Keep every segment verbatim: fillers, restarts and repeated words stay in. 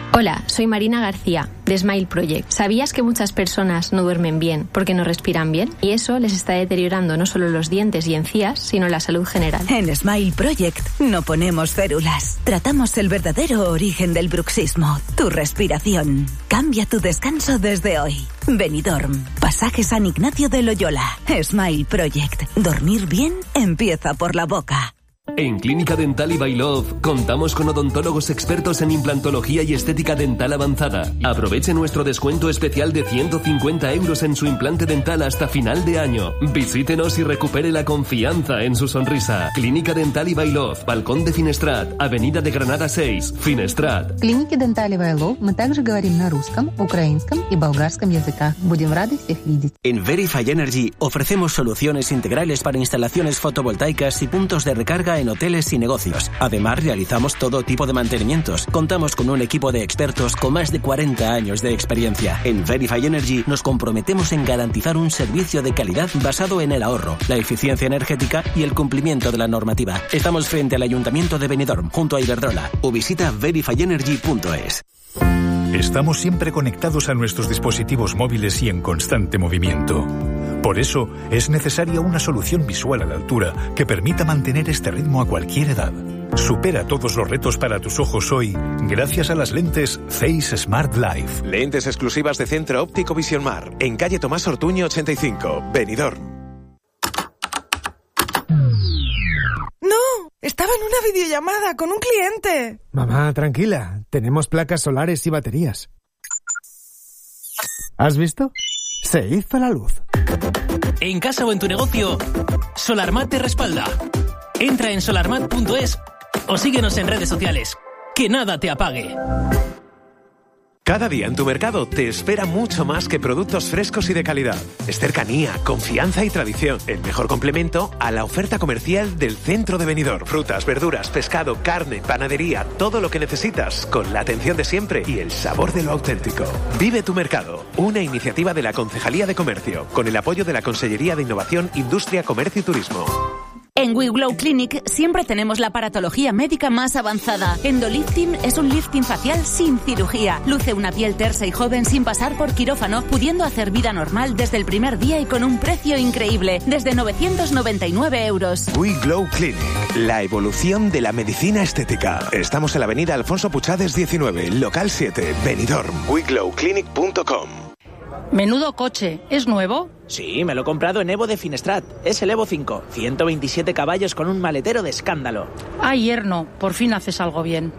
Hola, soy Marina García, de Smile Project. ¿Sabías que muchas personas no duermen bien porque no respiran bien? Y eso les está deteriorando no solo los dientes y encías, sino la salud general. En Smile Project no ponemos férulas. Tratamos el verdadero origen del bruxismo, tu respiración. Cambia tu descanso desde hoy. Benidorm, Pasaje San Ignacio de Loyola. Smile Project. Dormir bien empieza por la boca. En Clínica Dental y by Love contamos con odontólogos expertos en implantología y estética dental avanzada. Aproveche nuestro descuento especial de ciento cincuenta euros en su implante dental hasta final de año. Visítenos y recupere la confianza en su sonrisa. Clínica Dental y by Love, Balcón de Finestrat, Avenida de Granada seis, Finestrat. В клинике Dental y by Love мы также говорим на русском, украинском и болгарском языках. Будем рады всех видеть. En Verify Energy ofrecemos soluciones integrales para instalaciones fotovoltaicas y puntos de recarga en hoteles y negocios. Además, realizamos todo tipo de mantenimientos. Contamos con un equipo de expertos con más de cuarenta años de experiencia. En Verify Energy nos comprometemos en garantizar un servicio de calidad basado en el ahorro, la eficiencia energética y el cumplimiento de la normativa. Estamos frente al Ayuntamiento de Benidorm, junto a Iberdrola, o visita verify energy punto es. Estamos siempre conectados a nuestros dispositivos móviles y en constante movimiento. Por eso, es necesaria una solución visual a la altura que permita mantener este ritmo a cualquier edad. Supera todos los retos para tus ojos hoy gracias a las lentes Face Smart Life. Lentes exclusivas de Centro Óptico Vision Mar, en calle Tomás Ortuño ochenta y cinco, Benidorm. ¡No! Estaba en una videollamada con un cliente. Mamá, tranquila. Tenemos placas solares y baterías. ¿Has visto? Se hizo la luz. En casa o en tu negocio, Solarmat te respalda. Entra en solarmat punto es o síguenos en redes sociales. Que nada te apague. Cada día en tu mercado te espera mucho más que productos frescos y de calidad. Es cercanía, confianza y tradición. El mejor complemento a la oferta comercial del centro de Benidorm. Frutas, verduras, pescado, carne, panadería, todo lo que necesitas, con la atención de siempre y el sabor de lo auténtico. Vive tu mercado, una iniciativa de la Concejalía de Comercio, con el apoyo de la Consellería de Innovación, Industria, Comercio y Turismo. En We Glow Clinic siempre tenemos la aparatología médica más avanzada. Endolifting es un lifting facial sin cirugía. Luce una piel tersa y joven sin pasar por quirófano, pudiendo hacer vida normal desde el primer día y con un precio increíble, desde novecientos noventa y nueve euros. We Glow Clinic, la evolución de la medicina estética. Estamos en la avenida Alfonso Puchades diecinueve, local siete, Benidorm. we glow clinic punto com. Menudo coche, ¿es nuevo? Sí, me lo he comprado en Evo de Finestrat. Es el Evo cinco, ciento veintisiete caballos con un maletero de escándalo. Ay, yerno, por fin haces algo bien.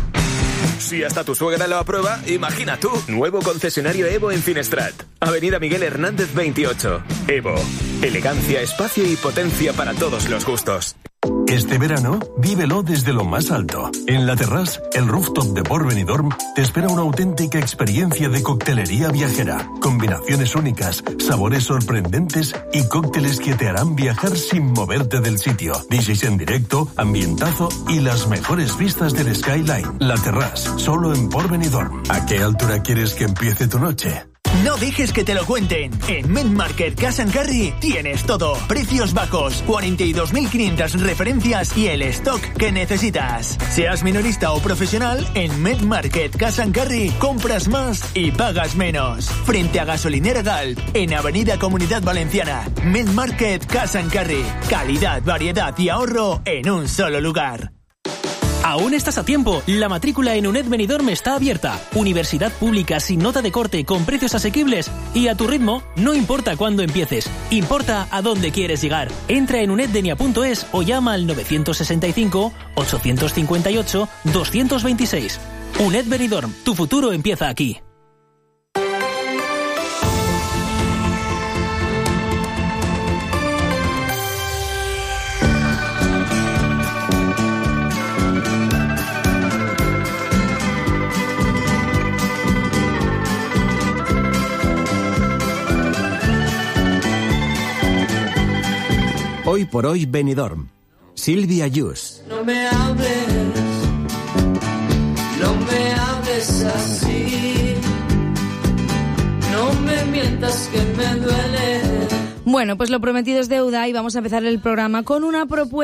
Si hasta tu suegra lo aprueba, imagina tú. Nuevo concesionario Evo en Finestrat. Avenida Miguel Hernández veintiocho. Evo. Elegancia, espacio y potencia para todos los gustos. Este verano, vívelo desde lo más alto. En La Terrasse, el rooftop de Port Benidorm, te espera una auténtica experiencia de coctelería viajera. Combinaciones únicas, sabores sorprendentes y cócteles que te harán viajar sin moverte del sitio. D Js en directo, ambientazo y las mejores vistas del Skyline. La Terrasse, solo en Port Benidorm. ¿A qué altura quieres que empiece tu noche? No dejes que te lo cuenten. En MedMarket Cash and Carry tienes todo. Precios bajos, cuarenta y dos mil quinientas referencias y el stock que necesitas. Seas minorista o profesional, en MedMarket Cash and Carry compras más y pagas menos. Frente a Gasolinera Galp, en Avenida Comunidad Valenciana. MedMarket Cash and Carry. Calidad, variedad y ahorro en un solo lugar. Aún estás a tiempo. La matrícula en UNED Benidorm está abierta. Universidad pública sin nota de corte, con precios asequibles y a tu ritmo. No importa cuándo empieces, importa a dónde quieres llegar. Entra en uneddenia punto es o llama al novecientos sesenta y cinco, ochocientos cincuenta y ocho, doscientos veintiséis. UNED Benidorm, tu futuro empieza aquí. Hoy por hoy Benidorm. Silvia Yus. No me hables, no me hables así, no me mientas que me duele. Bueno, pues lo prometido es deuda y vamos a empezar el programa con una propuesta.